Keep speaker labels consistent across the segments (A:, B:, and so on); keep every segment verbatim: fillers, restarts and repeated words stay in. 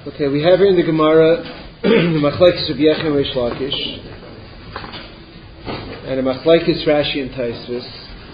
A: Okay, we have here in the Gemara the Machlekes of Yechon and Reish Lakish, and a Machlekes Rashi and Taisvis.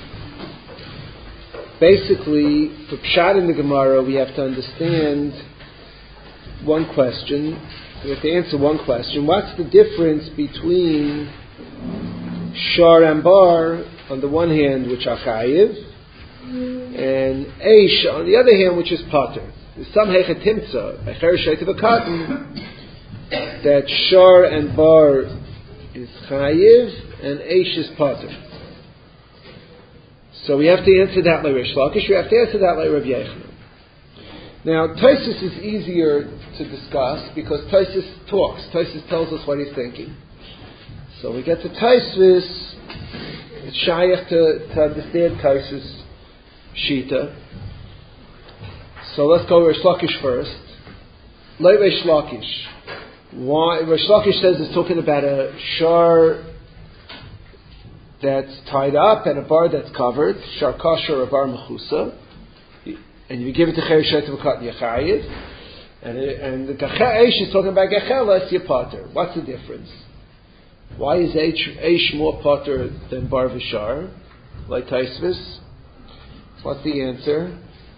A: Basically, for Pshat in the Gemara, we have to understand one question. We have to answer one question. What's the difference between Shar and Bar on the one hand, which are Chayiv, and Eish on the other hand, which is Pater? There's some Hechetimtza, a Chereshet of a cotton, that Shar and Bar is Chayiv and Eish is Pater. So we have to answer that like Reish Lakish. We have to answer that like Rabbi Yechanan. Now, Tosfos is easier to discuss because Tosfos talks. Tosfos tells us what he's thinking. So we get to Tosfos. It's shayach to, to understand Tosfos Shita. So let's go Reish Lakish first. Like Reish Lakish. Why? Reish Lakish says it's talking about a shar that's tied up and a bar that's covered, shar kasher or a bar mechusa, and you give it to chereshet of a kat yachayiv, and and the eish is talking about gechelas yapater. What's the difference? Why is eish more pater than bar v'shar, like Taisvis? What's the answer?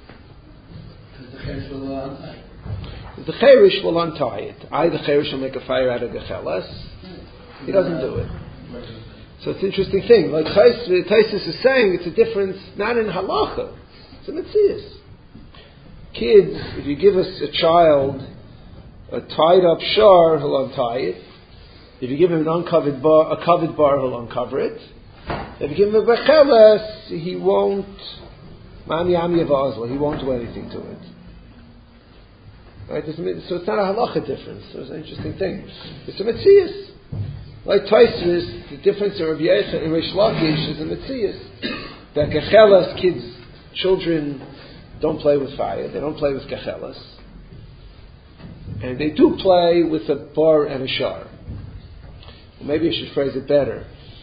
A: The cherish will untie it. I, the cherish, will make a fire out of gechelas. He doesn't do it. So it's an interesting thing. Like Taisus is saying, it's a difference not in halacha, it's a metzias. Kids, if you give us a child a tied up shar, he'll untie it. If you give him an uncovered bar, a covered bar, he'll uncover it. If you give him a bechelas, he won't. Mami ami avazla, he won't do anything to it. Right? So it's not a halacha difference. So it's an interesting thing. It's a metzias. Like Tosfos, the difference in Rabbi Yechanan and Reish Lakish is a metzias. That gechelas, kids, children don't play with fire. They don't play with gechelas. And they do play with a bar and a shar. Well, maybe I should phrase it better.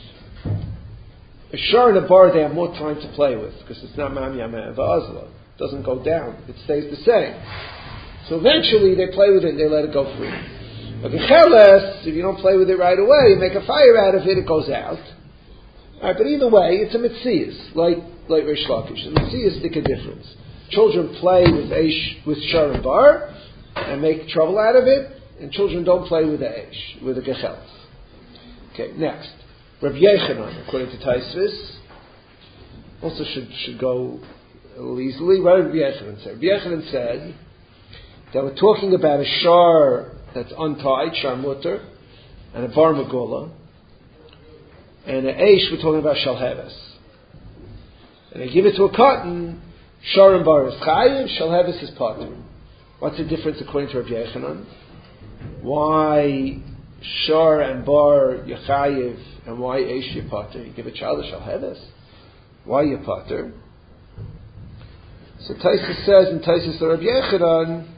A: A shar and a bar they have more time to play with because it's not mami ameh v'azla. It doesn't go down. It stays the same. So eventually they play with it and they let it go free. A gechelas, if you don't play with it right away, you make a fire out of it, it goes out. Alright, but either way, it's a metzias, like like Reish Lakish. The metzias make a difference. Children play with eish, with shar and bar, and make trouble out of it, and children don't play with the eish, with the gechelas. Okay, next. Rabbi Yechanan, according to Tosfos, also should should go a little easily. What did Rabbi Yechanan say? Rabbi Yechanan said that we're talking about a shar that's untied, shar mutter, and a bar megula, and an eish we're talking about shalheves. And they give it to a cotton, shar and bar is chayiv, shalheves is pater. What's the difference according to Rabbi Yechanan? Why shar and bar yachayiv, and why eish yapater? You give a child a shalheves. Why yapater? So Tosfos says in Tosfos to Rabbi Yechanan,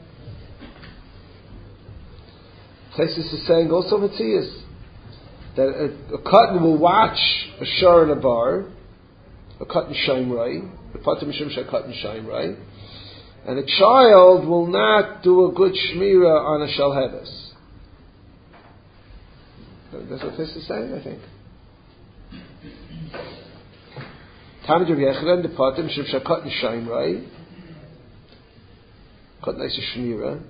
A: Tosfos is saying also metzias that a, a cotton will watch a shar and a bar, a cotton shaimrai, the pater mishum shel cotton shaimrai, and a child will not do a good shmira on a shalheves. That's what Tosfos is saying, I think. Tamid Rabbi Yechanan, the pater mishum shel cotton shaimrai, cotton is a shmira.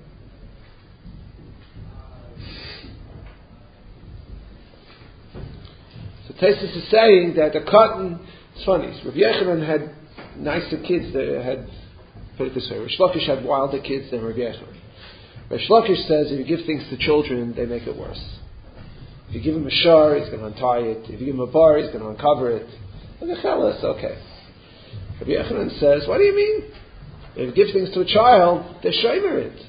A: Tosfos is saying that the cotton, it's funny, Rabbi Yechanan had nicer kids, they had, put it this way, Reish Lakish had wilder kids than Rabbi Yechanan. Reish Lakish says if you give things to children, they make it worse. If you give him a shar, he's going to untie it. If you give him a bar, he's going to uncover it. And the chelas, okay. Rabbi Yechanan says, what do you mean? If you give things to a child, they shomer it.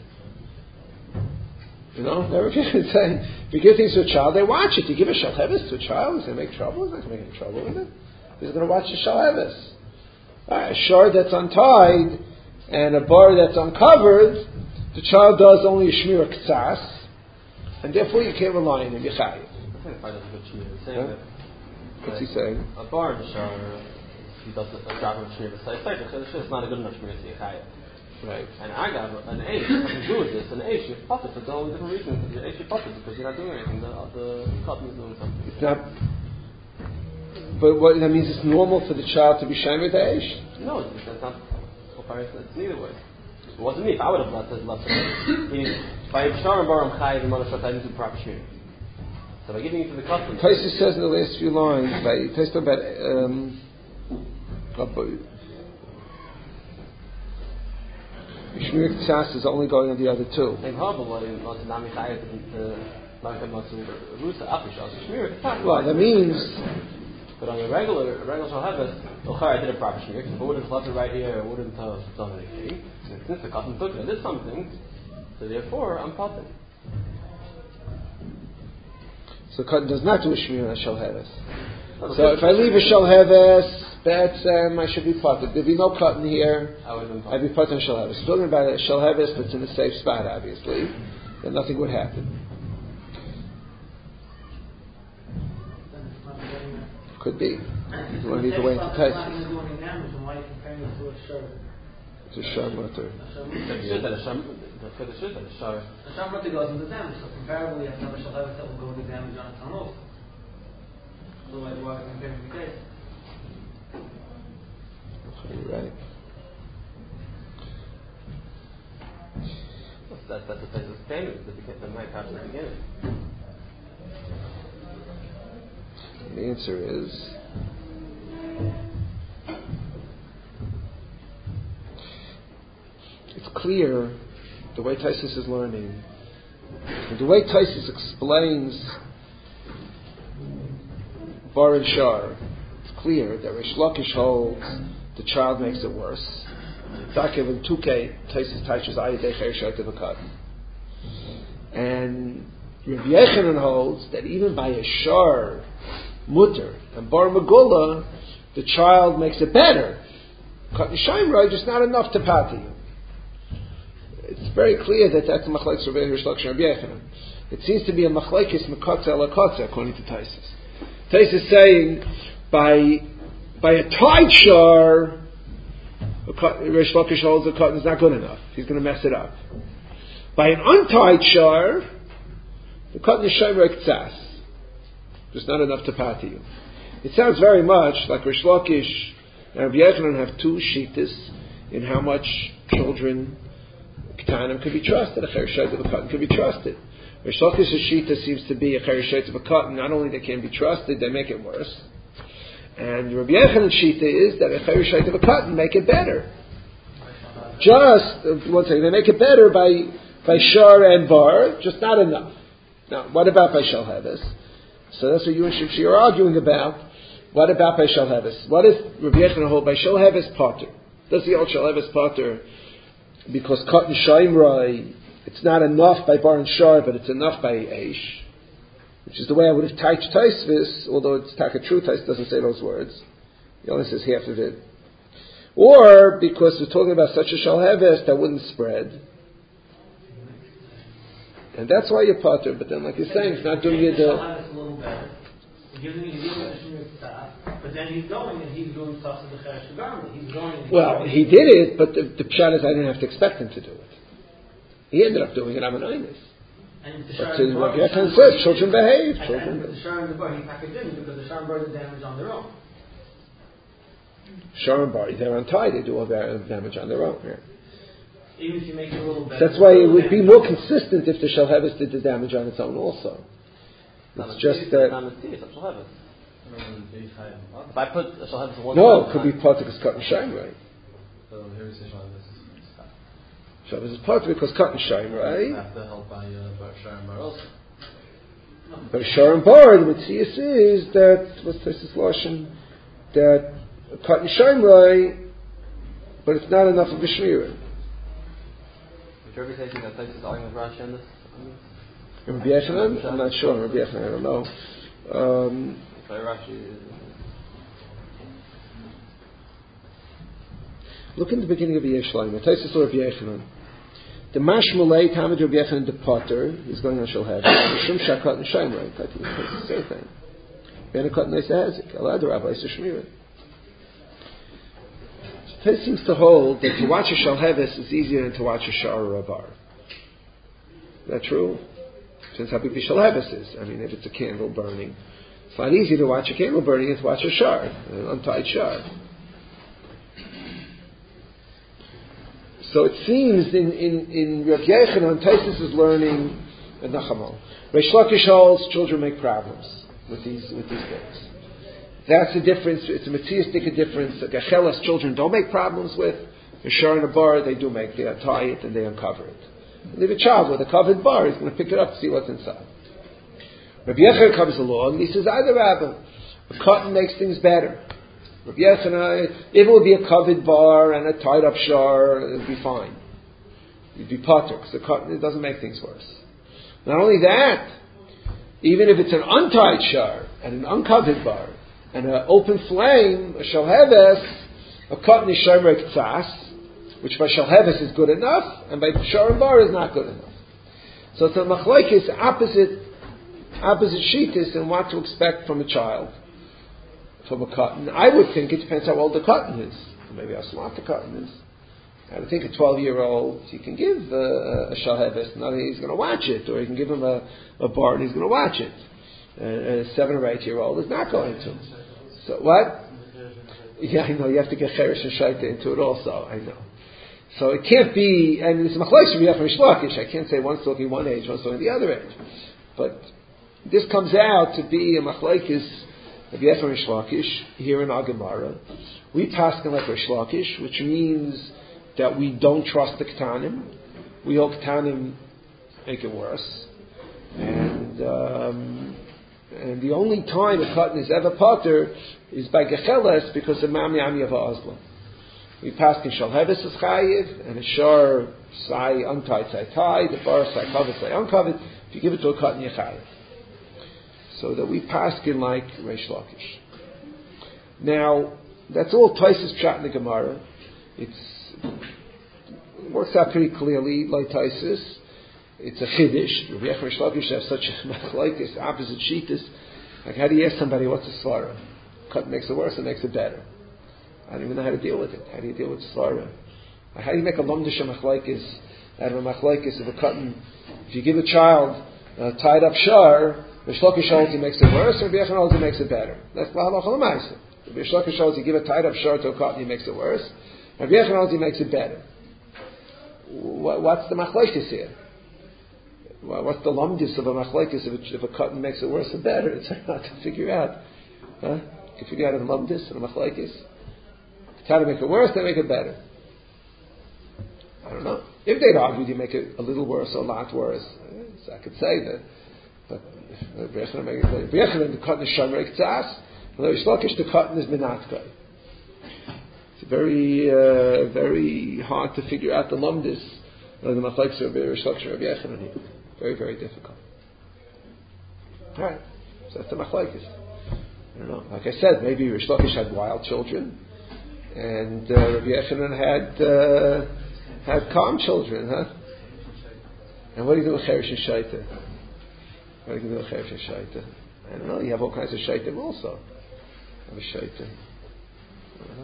A: You know, Rabbi Yechanan is saying, if you give things to a child, they watch it. You give a shalheves to a child, he's going to make trouble. He's not going to make any trouble with it. He's going to watch the shalheves. Right, a shar that's untied and a bar that's uncovered, the child does only a shmir ktsas, and therefore you can't rely on him. You're chayiv.
B: I think I find that's a good shmir. He's saying
A: huh?
B: that.
A: What's he saying?
B: A bar and a shar, he does a job of shmir. It's not a good enough shmir to be chayiv. Right. And I got an H, nothing to do with this. An H, you're potter for all different reasons. You're H, you're potter because you're not doing anything. The, the cotton is doing something.
A: It's not. But what that means, it's normal for the child to be shamed the H?
B: No, that's not. It's neither way. It wasn't me. If I would have left it, left it. Meaning, by Shar and Bar, I'm chayiv and Manashat, I didn't do proper shmirim. So by giving it to the cotton.
A: Taisus says in the last few lines, by Taisus about um, Shmir Tzas is only going on the other two. Well, that means.
B: But on a regular, a regular shalheves, okay, I did a proper shmir. If I would have left it right here, I wouldn't have done anything. And since the cotton took it, I did something. So therefore, I'm potter.
A: So cotton does not do a shmir on a shalheves. So if I leave a shalheves, that's um, I should be potter. There'd be no cotton here. I'd be potter on shalheves. Talking about a shalheves that's in a safe spot, obviously, then nothing would happen. Could be. You want to lead the way into Taisus. It's a shar mutter.
C: The shar mutter goes into damage, so comparably, you have another shalheves that will go into damage on its own also. Otherwise, why are we comparing the case?
A: You're right.
B: That's, that's the Taisus payment, the might happen at the beginning.
A: The answer is it's clear the way Taisus is learning, the way Taisus explains Bar and Shar. It's clear that Rish Lakish holds the child makes it worse. Dakev and Tuke Taisus touches Ayadei Chershayt of a cotton, and Rav Yechanan holds that even by a Shar mutter and Bar Megula, the child makes it better. Cotton Shaimra just not enough to pati. It's very clear that that's a machlekes Rav Rish Lakish and Rav Yechanan. It seems to be a machlekes mekatze alakatze according to Taisus. Taisus is saying by by a tied shar, Rish Lakish holds the cotton is not good enough. He's going to mess it up. By an untied shar, the cotton is Shaimra Ktsas. There's not enough to pati you. It sounds very much like Rish Lakish and Rav Yechanan have two shittas in how much children Ketanim could be trusted. A Chershayt of a cotton could be trusted. Rish Lakish's shitta seems to be a Chershayt of a cotton. Not only they can't be trusted, they make it worse. And Rav Yechanan's shita is that a Chershayt of a cotton make it better. Just uh, one second, they make it better by by Shar and Bar, just not enough. Now, what about by Shalheves? So that's what you and Shimshi are arguing about. What about by Shalheves? What is Rav Yechanan hold by Shalheves Potter? Does the old Shalheves Potter because cotton Shaimrai, it's not enough by Bar and Shar, but it's enough by Eish, which is the way I would have typed Taisvis, although it's Taka True Tais doesn't say those words. He only says half of it. Or because we're talking about such a Shalheves that wouldn't spread. And that's why you're Potter, but then like you're saying, it's not doing you the...
C: But then he's going and he's doing stuff to the Cheresh garment. He's going. And
A: well, he did it, but the, the pshat is I didn't have to expect him to do it. He ended up doing it. I'm an Einis.
C: And the
A: but to what Yechanan says, children behave. Children
C: and the Shar and the Bar, he packaged in because the Shar and Bar do damage on their own.
A: Shar and Bar, they're untied. They do all their damage on their own. Yeah.
C: Even if you make it a little better.
A: That's why it would be more consistent if the Shalheves did the damage on its own also. It's just that.
B: If I put a Shalheves in one
A: no, it could be Potter because cotton shine right.
B: So here we say Shalheves is
A: Shalheves is Potter because cotton shine right.
B: You have to help by uh, Shar and Bar also.
A: But Shar and Bar, the Matthias is that what's this Lashon that cotton shine right, but it's not enough of a shmira.
B: Would you ever say that Taisus is arguing with Rashi on this?
A: Rabbi Yechanan? I'm not sure. Rabbi Yechanan, I don't know. Um, look in the beginning of the Yeshlayim. Taisus or Rabbi Yechanan. The Mashmalei Tamid Rabbi Yechanan the Potter is going on Shalhev. Shum Shakat and Shaimrai. It's the same thing. Benakat Neisa Hazik. Alad Rabbi Shmira. Tais seems to hold that to watch a shalheves is easier than to watch a shar or a bar. Is that true? Depends how big the shalheves is. I mean, if it's a candle burning, it's not easy to watch a candle burning than to watch a shar, an untied shar. So it seems in in in Rav Yechanan, Taisus is learning at Nachamal. Reish Lakish holds children make problems with these with these things. That's the difference. It's a materialistic difference. The Gechelas children don't make problems with. The shar and a bar they do make. They untie it and they uncover it. And leave a child with a covered bar. He's going to pick it up to see what's inside. Rabbi Yechanan comes along and he says, "Either Rabbi, a cotton makes things better. Rabbi Yechanan, if it would be a covered bar and a tied up shar, it'd be fine. It'd be potter because the cotton it doesn't make things worse. Not only that, even if it's an untied shar and an uncovered bar and an open flame, a shalheves, a cotton is shomer ktsas, which by shalheves is good enough, and by shar and bar is not good enough. So it's a machlokes opposite, opposite shittas in what to expect from a child, from a cotton. I would think it depends how old the cotton is, maybe how smart the cotton is. I would think a twelve-year-old, you can give uh, a shalheves, not he's going to watch it, or you can give him a, a bar and he's going to watch it. And a seven or eight-year-old is not going to. So what? Yeah, I know, you have to get cheresh and shaita into it also, I know. So it can't be, and it's machlokes from Yechon Shlakish, I can't say one's talking one age, one's talking the other age. But this comes out to be a machlokes of Yechon Shlakish here in our Gemara. We pass like Rish Lakish, which means that we don't trust the Ketanim. We hold Ketanim make it worse. And um, and the only time a cotton is ever potter is by Gecheles because of Mami Ami of Oslo. We pass in Shalheves is Chayiv, and a Shar Sai untied, Sai tied, the Bar Sai covered, Sai uncovered. If you give it to a cotton, you're Chayiv. So that we pass in like Reish Lakish. Now, that's all Taisus Pshat in the Gemara. It's It works out pretty clearly, like Taisus. It's a chiddush. Rabbi Yechon Shlakish has such a machlokes, opposite shittas. Like, how do you ask somebody what's a svara? Cut makes it worse, it makes it better. I don't even know how to deal with it. How do you deal with svara? How do you make a lumdish machlokes out of a machlokes of a cotton? If you give a child a tied up shar, Rabbi Shlakish holds he makes it worse, or Rabbi Yechon holds he makes it better. That's lahalacha l'maisa. Rabbi Shlakish holds you give a tied up shar to a cotton, he makes it worse. Rabbi Yechon holds he makes it better. What's the machlokes here? What's the lumdis of a machlokes if a cotton makes it worse or better? It's hard to figure out. Huh? You can figure out a lumdis and a machlokes. Try to make it worse, they make it better. I don't know. If they'd argued you make it a little worse or a lot worse, so I could say that. But if the cotton is shomer ktsas, and the Shlakish the cotton is minatka. It's very, uh, very hard to figure out the lumdis of the machlokes of Rish Lakish of Yechanan here. Very, very difficult. All right, so that's the machlokes. I don't know. Like I said, maybe Rish Lakish had wild children, and uh, Rabbi Yechanan had uh, had calm children, huh? And what do you do with cheresh and shaita? What do you do with cheresh and shaita? I don't know. You have all kinds of shaitim also. You have a shaita. Uh-huh.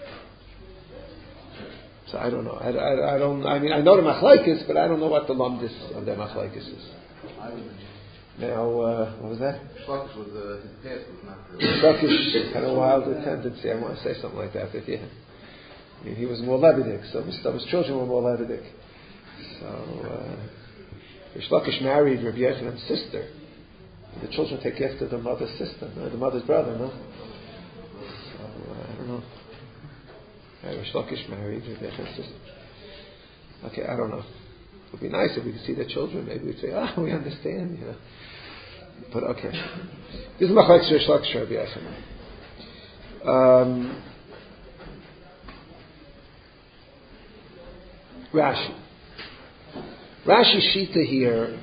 A: So I don't know. I, I, I don't. I mean, I know the machlokes, but I don't know what the lumdis of their machlokes is. Now, uh, what was that?
D: Shlakish was uh, his past was not good.
A: Shlakish had a wild tendency. I want to say something like that. But yeah, I mean, he was more Levitic, so his, his children were more Levitic. So uh, Shlakish married Rabbi Yechanan's sister. The children take after the mother's sister, no? The mother's brother, no? So uh, I don't know. Rish Lakish married Rabbi Yechanan's sister. Okay, I don't know. It would be nice if we could see their children. Maybe we'd say, "Ah, oh, we understand," you know. But okay, this is machlokes Rish Lakish Rabbi Yechanan. Um, Rashi. Rashi's shita here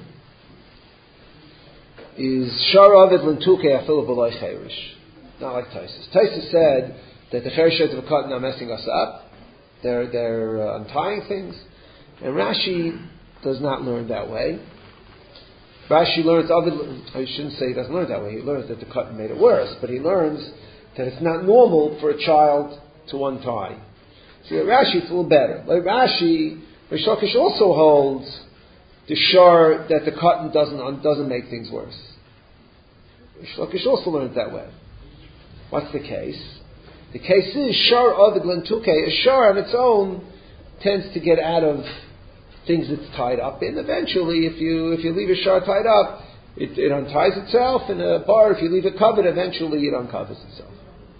A: is Shar Avid Lentuke Afilu B'Loi Cherish. Not like Taisus. Taisus said that the chereshet of a cotton are messing us up. They're, they're uh, untying things. And Rashi does not learn that way. Rashi learns, I shouldn't say he doesn't learn that way. He learns that the cotton made it worse. But he learns that it's not normal for a child to untie. See, at Rashi it's a little better. Like Rashi, Rish Lakish also holds the shar that the cotton doesn't doesn't make things worse. Rish Lakish also learned that way. What's the case? The case is shar avid lentuke. A shar on its own tends to get out of things it's tied up in. Eventually, if you if you leave a shar tied up, it, it unties itself. In a bar, if you leave it covered, eventually it uncovers itself.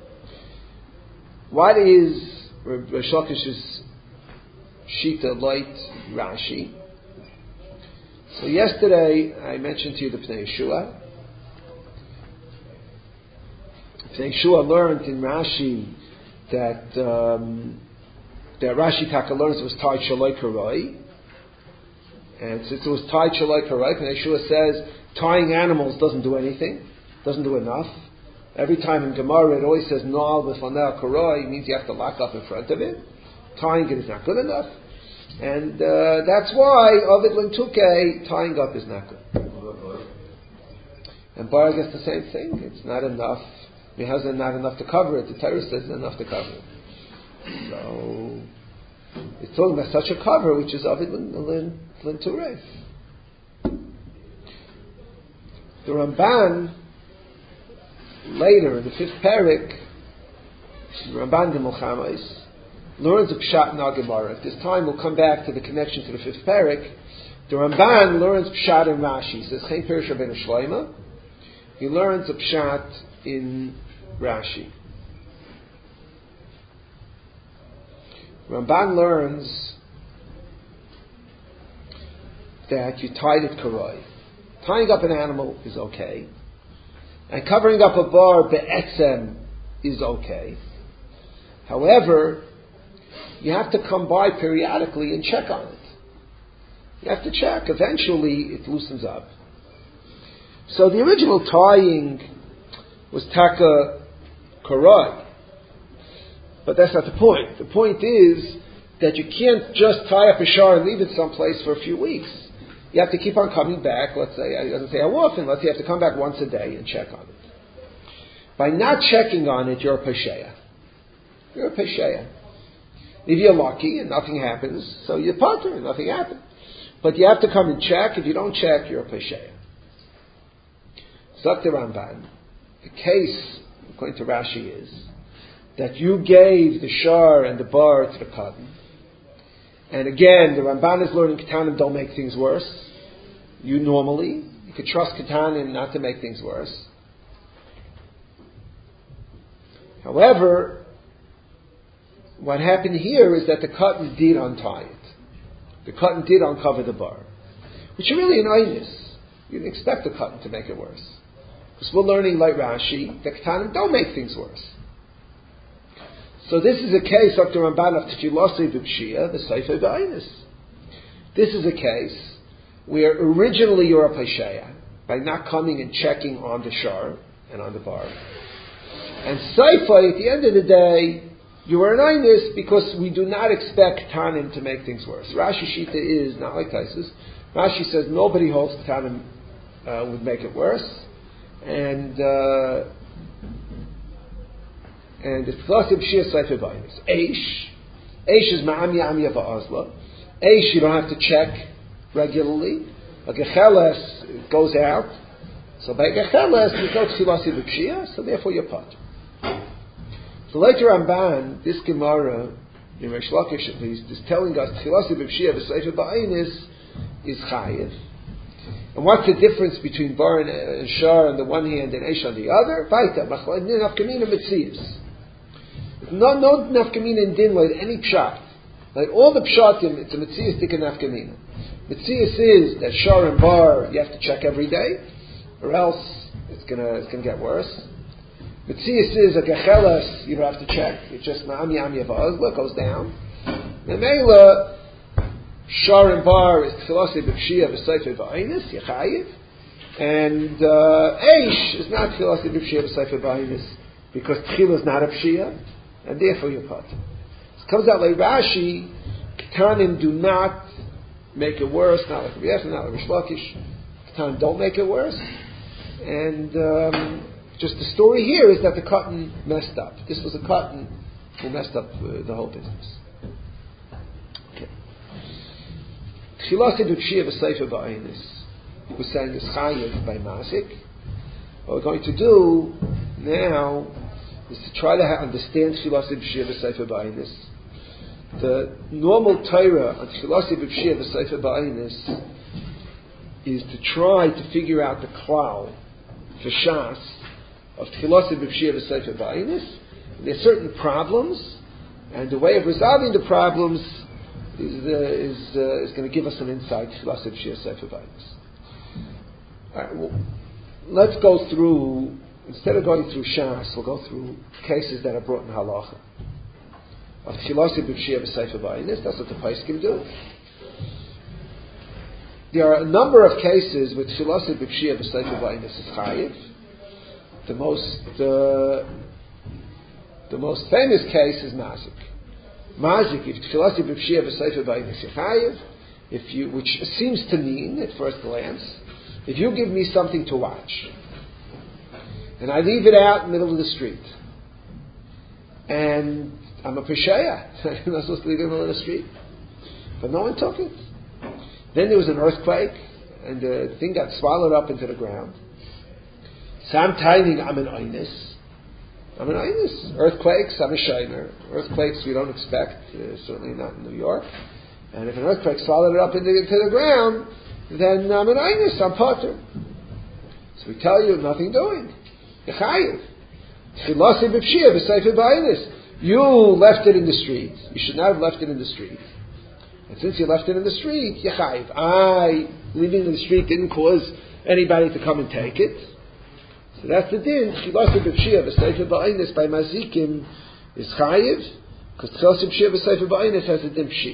A: What is Rish Lakish's Shita light Rashi? So yesterday I mentioned to you the Pnei Yeshua. Pnei Yeshua learned in Rashi that um, that Rashi Taka learns it was tied Shaloi Karoi. And since it was tied Shaloi Karoi, Pnei Yeshua says tying animals doesn't do anything, doesn't do enough. Every time in Gemara it always says Noal B'fanei Karoi, means you have to lock up in front of it. Tying it is not good enough. And uh, that's why Ovid Lentuke, tying up is not good. And Bar gets the same thing. It's not enough. It has not enough to cover it. The Torah says it's enough to cover it. So it's talking about such a cover, which is Ovid Lenture. The Ramban later in the fifth parak, the Ramban Gimel Chamais, learns a Pshat in our Gemara. At this time, we'll come back to the connection to the fifth parak. The Ramban learns Pshat in Rashi. He says, Chaim Pirush Rabbeinu Shlomo. He learns a Pshat in Rashi. Ramban learns that you tied it karoi. Tying up an animal is okay. And covering up a bar be'etzem is okay. However, you have to come by periodically and check on it. You have to check. Eventually, it loosens up. So the original tying was taka karoi. But that's not the point. The point is that you can't just tie up a shar and leave it someplace for a few weeks. You have to keep on coming back. Let's say, it doesn't say how often. Let's say you have to come back once a day and check on it. By not checking on it, you're a pesheya. You're a pesheya. If you're lucky and nothing happens, so you're potter and nothing happened. But you have to come and check. If you don't check, you're a pesheya. Zok the Ramban. The case, according to Rashi, is that you gave the shar and the bar to the cotton. And again, the Ramban is learning Ketanim don't make things worse. You normally, you could trust Ketanim not to make things worse. However, what happened here is that the cotton did untie it. The cotton did uncover the bar. Which is really an oinus. You didn't expect the cotton to make it worse. Because we're learning like Rashi, that Ketanim don't make things worse. So this is a case of the Ramban of Tefilosei B'Pshia, the Sefer B'Ainis. This is a case where originally you're a Pesheya by not coming and checking on the shar and on the bar. And Sefer, at the end of the day, you are an Ainis because we do not expect Ketanim to make things worse. Rashi Shita is not like Taisus. Rashi says nobody holds Ketanim uh, would make it worse. And uh, And it's Tefilosei B'Shia Sefer B'Ainis. Eish. Eish is Ma'am Ya'amya Va'azla. Eish, you don't have to check regularly. A Gecheles goes out. So by Gecheles, you go to Tefilosei B'Shia, so therefore you're part. So later Ramban, this Gemara, in Rish Lakish at least, is telling us Tefilosei B'Shia Sefer B'Ainis is Chayiv. And what's the difference between bar and, and shar on the one hand and eish on the other? Vaita, Machlai, Nafkamina Metzias. No, no nafkamina in din like any pshat. Like all the pshatim, it's a metziastic nafkamina. Metzias is that shar and bar you have to check every day, or else it's gonna it's gonna get worse. Metzias is a gechelas you don't have to check. It's just ma'am yam yavazla goes down. Memela shar and bar is tefilosei b'pshia v'sefer b'ainis yechayiv, and uh, eish is not tefilosei b'pshia v'sefer b'ainis because tefillah is not a pshia. And therefore you're part. It comes out like Rashi, Ketanim do not make it worse, not like Rabbi Yechon, not like Rish Lakish. Ketanim don't make it worse. And um, just the story here is that the cotton messed up. This was a cotton who messed up uh, the whole business. Tchilasi b'pshia v'seifa ba'aynis, we're saying is chayiv by mazik. What we're going to do now is to try to ha- understand Tchilasi b'pshia v'seifa ba'aynis. The normal Torah on Tchilasi b'pshia v'seifa ba'aynis is to try to figure out the klal for Shas of Tchilasi b'pshia v'seifa ba'aynis. There are certain problems, and the way of resolving the problems is uh, is uh, is going to give us some insight. Tchilasi b'pshia v'seifa ba'aynis. All right, well, let's go through. Instead of going through Shas, we'll go through cases that are brought in Halacha of Tchilasi b'pshia v'seifa ba'aynis. That's what the Paiskim do. There are a number of cases with Tchilasi b'pshia v'seifa ba'aynis is chayiv. The most uh, the most famous case is Mazik. Mazik, if Tchilasi b'pshia v'seifa ba'aynis is chayiv, if you, which seems to mean at first glance, if you give me something to watch, and I leave it out in the middle of the street, and I'm a pesheya, I'm not supposed to leave it in the middle of the street, but no one took it. Then there was an earthquake, and the thing got swallowed up into the ground. So I'm timing, I'm an oynis. I'm an oynis. Earthquakes, I'm a shaymer. Earthquakes we don't expect, uh, certainly not in New York. And if an earthquake swallowed it up into, into the ground, then I'm an oynis, I'm potter. So we tell you, nothing doing. Yechayiv. Tchilasi b'pshia v'seifa ba'aynis. You left it in the street. You should not have left it in the street. And since you left it in the street, yechayiv. I, leaving it in the street didn't cause anybody to come and take it. So that's the din. Tchilasi b'pshia v'seifa ba'aynis by mazikim is chayiv, because tchilasi b'pshia v'seifa ba'aynis has a din pshia.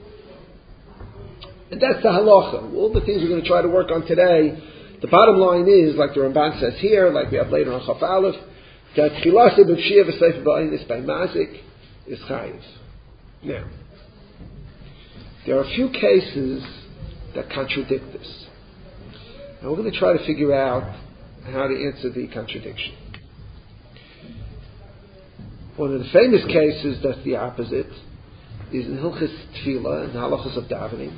A: And that's the halacha. All the things we're going to try to work on today, the bottom line is, like the Ramban says here, like we have later on Chaf Aleph, that Tchilasi b'pshia v'seifa ba'aynis by mazik is chayiv. Now, there are a few cases that contradict this. And we're going to try to figure out how to answer the contradiction. One of the famous cases that's the opposite is in Hilchis Tefillah, in the halachas of davening.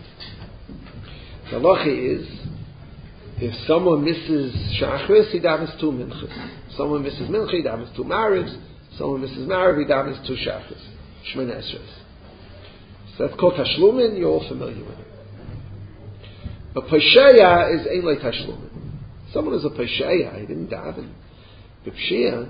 A: The halacha is, if someone misses Shachris, he davens two minchas. Someone misses mincha, he davens two marivs. Someone misses mariv, he davens two Shachris. Shemona Esrei. So that's called Tashlumin, you're all familiar with it. But Pesheya is Ein Le Tashlumin. Someone is a Pesheya, he didn't daven. The Pshia,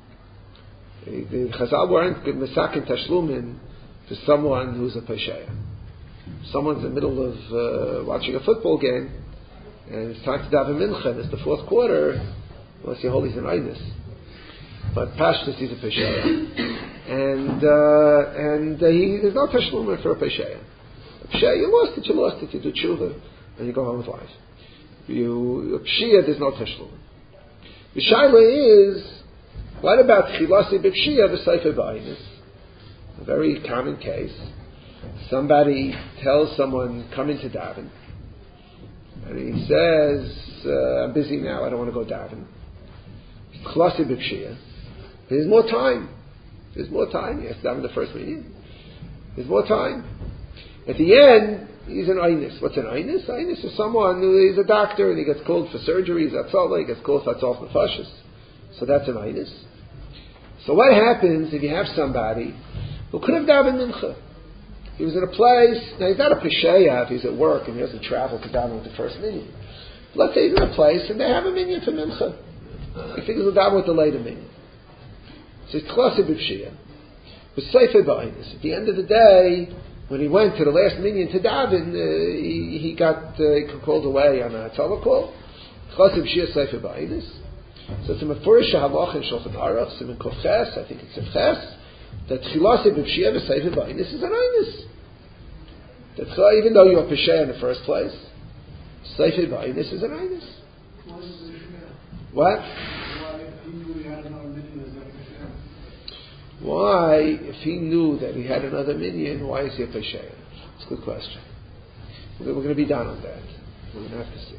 A: the Chazal weren't Mesakin Tashlumin to someone who's a Pesheya. Someone's in the middle of uh, watching a football game, and it's time to daven mincha, and it's the fourth quarter, unless you hold he's an Einus. But Pashtus, he's a Pesheya. And, uh, and uh, he, there's no Tashlumin for a Pesheya. A Pesheya, you lost it, you lost it, you do tshuva, and you go on with life. You, a Pshia, there's no Tashlumin. The Shaila is, what about Tchilasi b'Pshia v'seifa ba'aynis? A very common case. Somebody tells someone, come into daven, and he says, uh, I'm busy now, I don't want to go daven. Tchilasi b'Pshia. There's more time. There's more time. He has to daven the first meeting. There's more time. At the end, he's an Einus. What's an Einus? Einus is someone who is a doctor and he gets called for surgery, he's Atzala, he gets called for Atzal Nefashis. So that's an Einus. So what happens if you have somebody who could have davened mincha? He was in a place, now he's not a Pesheya if he's at work and he doesn't travel to daven with the first minyan. Let's say he's in a place and they have a minyan for mincha. He figures he'll daven with the later minyan. So it's Tchilasi b'Pshia. But Seifa ba'aynis. At the end of the day, when he went to the last minyan to daven, uh, he, he got uh, called away on a tzala call. Tchilasi b'Pshia Seifa ba'aynis. So it's a mefurish halacha in Shulchan Aruch, Siman Kuf Ches, I think it's in Ches, that Tchilasi b'Pshia v'Seifa ba'aynis is an Einus. That even though you're a Pesheya in the first place, Seifa ba'aynis is an Einus. What? Why, if he knew that he had another minyan, why is he a Pesheya? It's a good question. We're going to be down on that. We're going to have to see.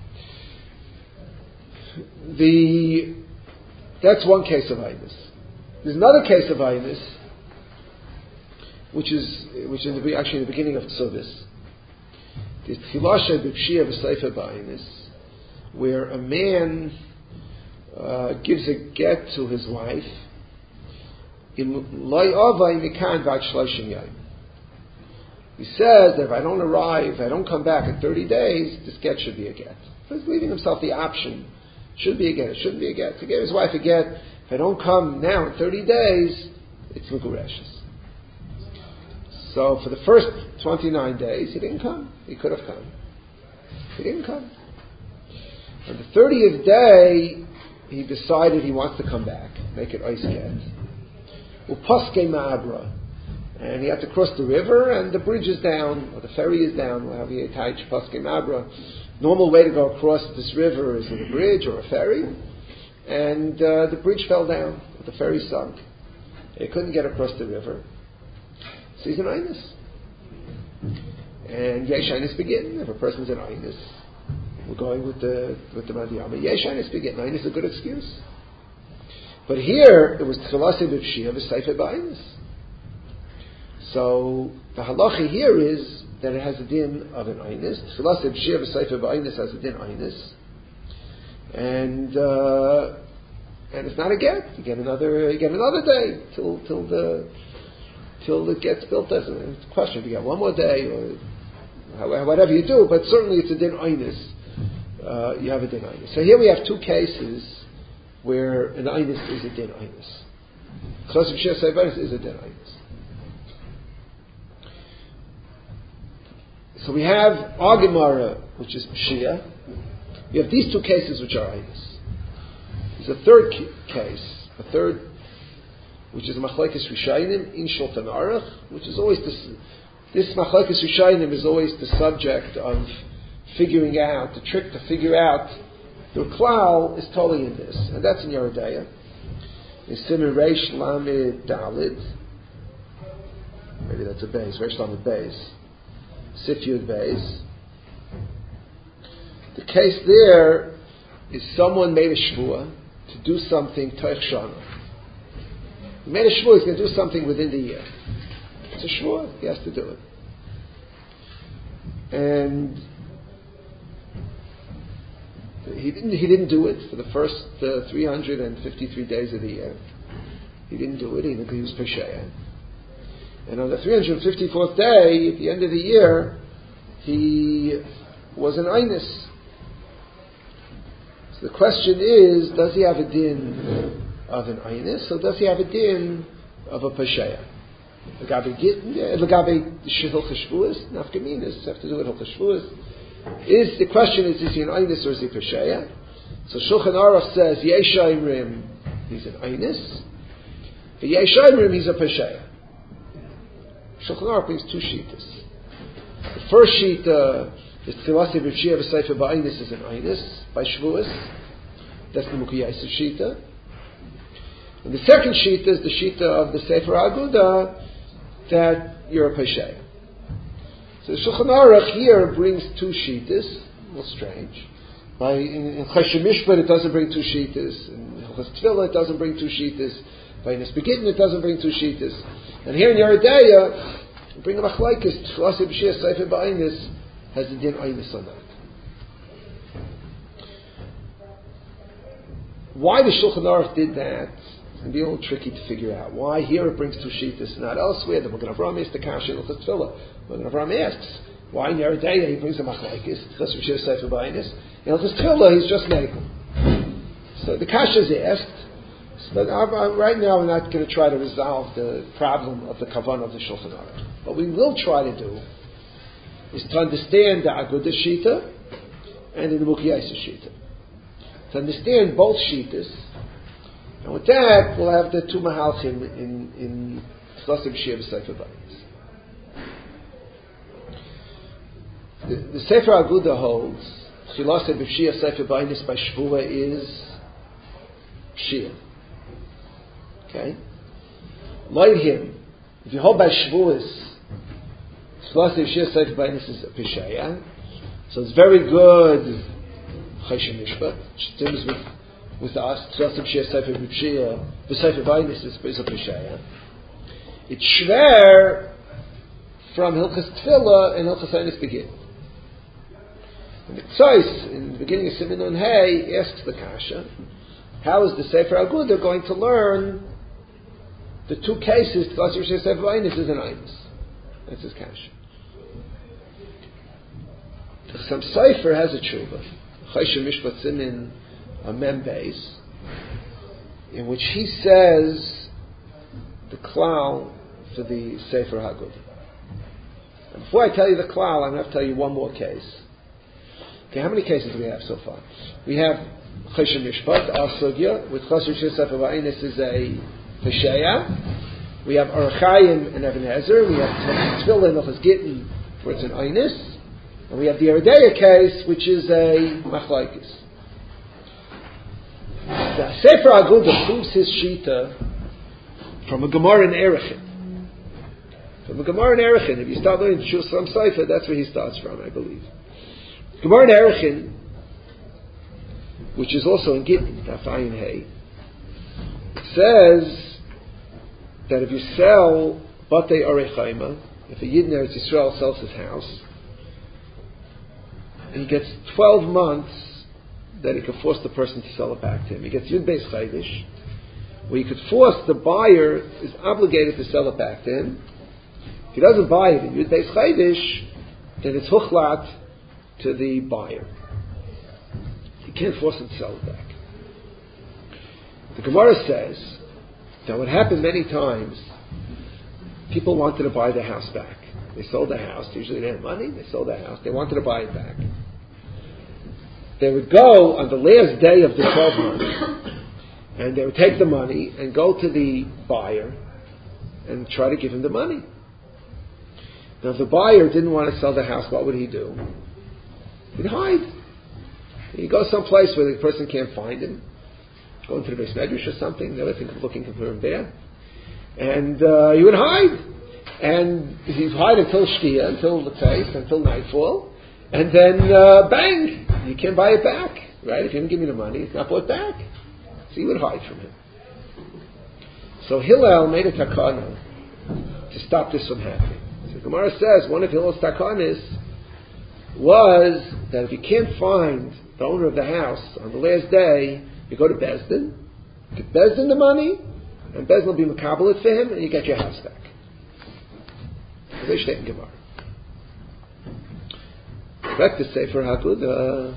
A: The, that's one case of Einus. There's another case of Einus, which is which is the, actually the beginning of Tzuvis. the Tchilasha B'Pshia V'Seifa B'Ainis, where a man uh, gives a get to his wife, in Loi Avai Mikan Vad Shloshim Yom. He says that if I don't arrive, if I don't come back in thirty days, this get should be a get. So he's leaving himself the option. Should be a get, it shouldn't be a get. To give his wife a get, if I don't come now in thirty days, it's Mekureshes. So for the first twenty-nine days, he didn't come. He could have come. He didn't come. On the thirtieth day, he decided he wants to come back, make it ice get. Upaske Ma'abra. And he had to cross the river, and the bridge is down, or the ferry is down. Normal way to go across this river is with a bridge or a ferry, and uh, the bridge fell down, the ferry sunk. He couldn't get across the river. So he's an Einus. And Yesh Einus begin. If a person's an Einus, we're going with the with the Madhyama. Yesh Einus begin. Einus is a good excuse. But here, it was Tchilase B'Pshia V'Seifa B'Einus. So the halacha here is that it has a din of an Einus. Tchilase B'Pshia V'Seifa B'Einus has a din Einus. And uh, and it's not a get. You get another you get another day till till the till it gets built. As a question, if you get one more day or however, whatever you do, but certainly it's a din Einus. Uh, you have a din Einus. So here we have two cases where an Einus is a din Einus. Tchilase B'Pshia V'Seifa B'Einus is a din Einus. So we have our Gemara, which is Pshia. We have these two cases which are Einus. There's a third ca- case, a third, which is Machlekes Rishayim in Shulchan Aruch, which is always this. This Machlekes Rishayim is always the subject of figuring out the trick to figure out. The klal is totally in this, and that's in Yeridea. In Siman Reish Lamed Dalid, maybe that's a base. Reish Lamed Beis. Sif Yud Beis. The case there is someone made a shvuah to do something Toich Shana. He made a shvuah, he's going to do something within the year. It's a shvuah, he has to do it. And he didn't, he didn't do it for the first uh, three hundred fifty-three days of the year. He didn't do it, he was Pesheya. And on the three hundred fifty-fourth day, at the end of the year, he was an Einus. So the question is, does he have a din of an Einus, or does he have a din of a Pesheya? L'gabe Hilchos Shvuos, Nafkaminas, have to do with Hilchos Shvuos. Is the question is, is he an Einus or is he Pesheya? So Shulchan Aruch says, Yesh Imrim, he's an Einus. For Yesh Imrim, he's a Pesheya. Shulchan Aruch brings two shitas. The first shita is Tchilase B'Pshia V'Seifa B'Einus is an Einus by Shvuos. That's the Mukiyaisu shita. And the second shita is the shita of the Sefer Aguda that you're a Pesheya. So the Shulchan Aruch here brings two shitas. A little strange. By in, in Chesed Mishpat it doesn't bring two shitas. In Hilchos Tefillah it doesn't bring two shitas. By Nes Begittin it doesn't bring two shitas. And here in Yeridea, bring a machlekes, Tchilase B'Pshia V'Seifa B'Einus has the din Einus on that. Why the Shulchan Aruch did that, it's going to be a little tricky to figure out. Why here it brings two shitas and not elsewhere? The Magen Avraham is the Kasha in Hilchos Tefillah. Magen Avraham asks, why in Yeridea he brings a machlekes, Tchilase B'Pshia V'Seifa B'Einus? In Hilchos Tefillah he's just medical. So the Kasha is asked, but I, I, right now we're not going to try to resolve the problem of the kavanah of the Shulchan Aruch. What we will try to do is to understand the Agudah Shita and the Mukiyaisu Shita. To understand both Shitas, and with that we'll have the two Mahalchim in in Tchilase B'Pshia V'Seifa B'Einus. The, the Sefer Agudah holds Tchilase B'Pshia V'Seifa B'Einus by Shvuah is Pshia. Okay? Like him, if you hold by Shvuos, Tchilase B'Pshia V'Seifa B'Einus is a Pesheya. So it's very good Chesed Mishpat, which deals with, with us. Tchilase B'Pshia V'Seifa B'Einus is, is a Pesheya. It's shver from Hilchos Tefillah and Hilchos Einus Begin. And the Tzos, in the beginning of Siman Nun Hey, asks the Kasha, how is the Sefer Agudah going to learn the two cases, Tchilas Rishis Sefer Einus is an Einus? That's his Kasha. The Chassam Sofer has a tshuva, Choshen Mishpat Siman Mem Beis, in which he says the klal for the Sefer Agudah. And before I tell you the klal, I'm going to have to tell you one more case. Okay, how many cases do we have so far? We have Choshen Mishpat, Asugya, with Tchilas Rishis Sefer Einus is a Pesheya. We have Arachayim and Even Ezer. We have Tefillin Ochas Gittin, where it's an Einus. And we have the Eredeya case, which is a Machlaikis. The Sefer Agudah proves his Shita from a Gemara in Erechin. From a Gemara in Erechin. If you start learning Shus from Sefer, that's where he starts from, I believe. Gemara in Erechin, which is also in Gittin, Daf Ayin Hey, it says that if you sell Batei Arechayma, if a Yid in Eretz Yisrael sells his house, and he gets twelve months that he could force the person to sell it back to him. He gets Yud Beis Chaydish, where he could force the buyer is obligated to sell it back to him. If he doesn't buy it in Yud Beis Chaydish, then it's huchlat to the buyer. He can't force him to sell it back. The Gemara says that what happened many times, people wanted to buy the house back. They sold the house. Usually they had money. They sold the house. They wanted to buy it back. They would go on the last day of the twelve months, and they would take the money and go to the buyer and try to give him the money. Now, if the buyer didn't want to sell the house, what would he do? He'd hide. He'd go someplace where the person can't find him. Go into the Beis Medrash or something. They would think of looking for him there. And uh, he would hide. And he'd hide until Shkia, until the face, until nightfall. And then, uh, bang! You can't buy it back. Right? If you didn't give me the money, it's not bought back. So he would hide from him. So Hillel made a takana to stop this from happening. So Gemara says one of Hillel's takanas was that if you can't find the owner of the house on the last day, you go to Beis Din, give Beis Din the money, and Beis Din will be makabelit for him, and you get your house back. They state in Gemara. Back to Sefer Agudah.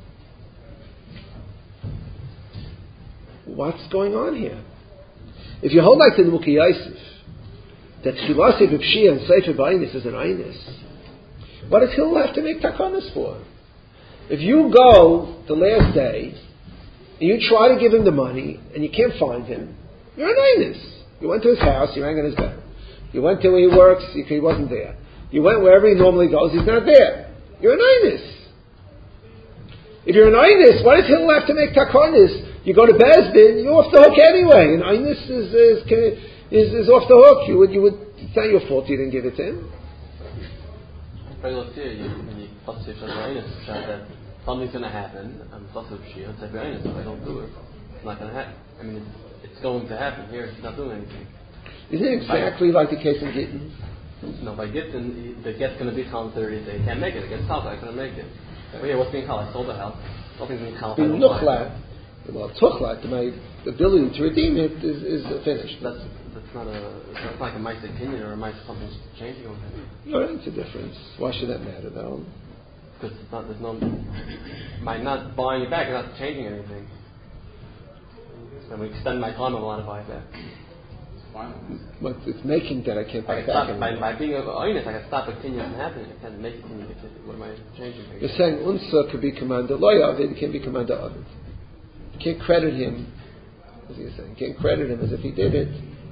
A: What's going on here? If you hold like the Mukhi Yosef, that Tchilas B'Pshia and Sefer B'Einus is an Einus, what does Hillel have to make takanas for? If you go the last day, and you try to give him the money, and you can't find him, you're an Einus. You went to his house, you rang on his bell. You went to where he works, he wasn't there. You went wherever he normally goes, he's not there. You're an Einus. If you're an Einus, why does Hillel have to make takanas? You go to Beis Din, you're off the hook anyway. An Einus is, is, is, is off the hook. You would, you would, it's not your fault you didn't give it to him.
B: Very look here, you, when you plus if an Einus, that something's going to happen, and plus if she, and say, Einus, if I don't do it, it's not going to happen. I mean, it's, it's going to happen. Here, she's not doing anything.
A: Isn't it exactly by, like the case in Gittin?
B: No, by Gittin, the get's going to be called thirty days. They can't make it. The get's called, I couldn't make it. Well, yeah, what's being called? I sold the house. Nothing's being called.
A: Being nuchlat. Well, tuchlat, my ability to redeem it is, is finished.
B: That's that's not a that's like a mice opinion or a mice something's changing on it.
A: No, it's a difference. Why should that matter though?
B: Because it's not there's no by not buying it back, you're not changing anything. And we extend my time, I want to buy it back.
A: But it's making that I can't buy
B: I
A: it back
B: stop, by, by being honest, I can stop a kinyan from happening. I can't make it. What am I changing?
A: You're saying unsa could be commander loya, it can be commander of it. You can't credit him, as you're saying, you can't credit him as if he did it.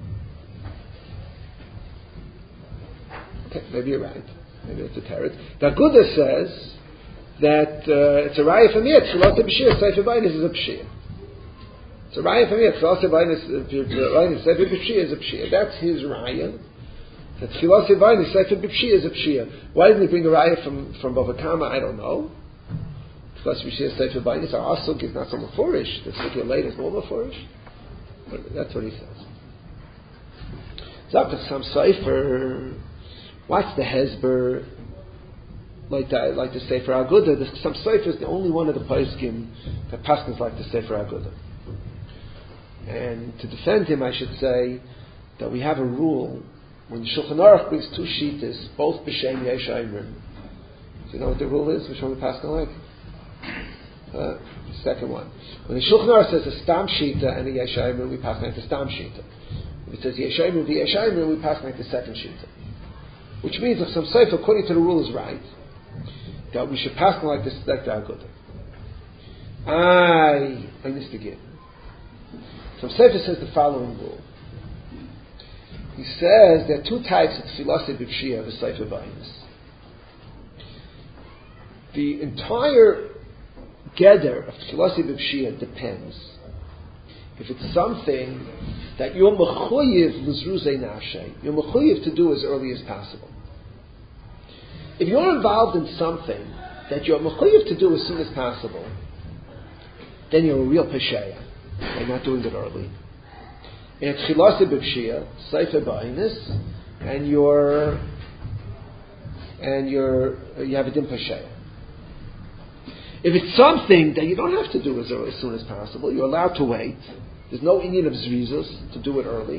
A: Okay, maybe you're right. Maybe it's a teretz. The Agudah says that uh, it's a raya for me. It's a lot of b'shir. Sefer B'Einus is a b'shir. It's a raya for me. It's also B'Einus. Sefer b'shir is a b'shir. That's his raya. That Tchilas B'Einus Sefer b'shir is a b'shir. Why didn't he bring a raya from from Bava Kama? I don't know. Tchilas b'shir Sefer B'Einus. Our asuk is not so mafurish. The sukya later is more mafurish. But that's what he says. Zak some Sefer. What's the hezber like the, like the Sefer Agudah. The, some Sefer is the only one of the Poskim that Paskins like the Sefer Agudah. And to defend him, I should say that we have a rule when the Shulchan Aruch brings two shittas, both b'shem yesh ayimrim. Do you know what the rule is? Which one we Paskin like? Uh, the second one. When the Shulchan Aruch says a stam shita and a yesh ayimrim, we pass like the stam shita. If it says yesh ayimrim, the yesh ayimrim, we pass like the second shita. Which means if some sefer, according to the rule, is right, that we should pass like this, like the Agudah. I, I missed again. Some sefer says the following rule. He says there are two types of tefillah b'pshiyah of a sefer b'aynis. The entire gather of tefillah b'pshiyah depends if it's something that you're mechuyev l'zruzei nafshay, you're mechuyev to do as early as possible. If you're involved in something that you're mechuyev to do as soon as possible, then you're a real pesheya by not doing it early. In tefillah b'pshiyah, sefer b'aynis, and you're and you're you have a dim pesheya. If it's something that you don't have to do as, early, as soon as possible, you're allowed to wait. There's no Indian of zrizos to do it early.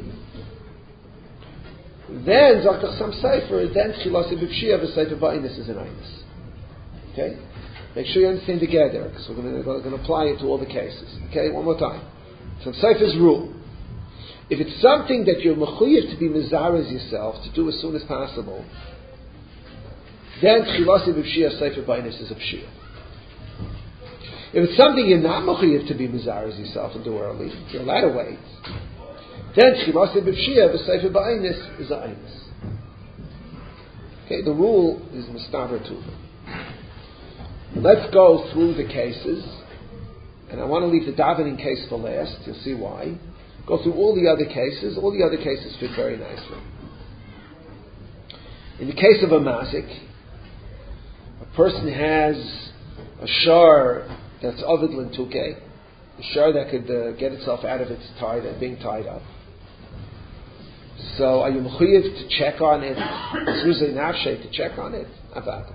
A: Then Zakach Sam Sefer, then Tchilas B'Pshiyah v'Sefer B'Aynis is an Aynis. Okay? Make sure you understand together, because we're going to, we're going to apply it to all the cases. Okay? One more time. Sam Sefer's rule. If it's something that you're mechuyev to be mizarez yourself, to do as soon as possible, then Tchilas B'Pshiyah, Sefer B'Aynis is a Pshiyah. If it's something you're not mechuyev to be mizarez yourself and do early, you're allowed to wait. Then Tchilas B'Pshiyah v'Sefer B'Aynis is a Aynis. Okay, the rule is Mustaver Tuva. Let's go through the cases, and I want to leave the davening case for last. You'll see why. Go through all the other cases. All the other cases fit very nicely. In the case of a mazik, a person has a shar that's ovid l'ntuke, a shar that could uh, get itself out of its tie, that being tied up. So, are you mechuyev to check on it? Zruzei nafshay to check on it? Avad.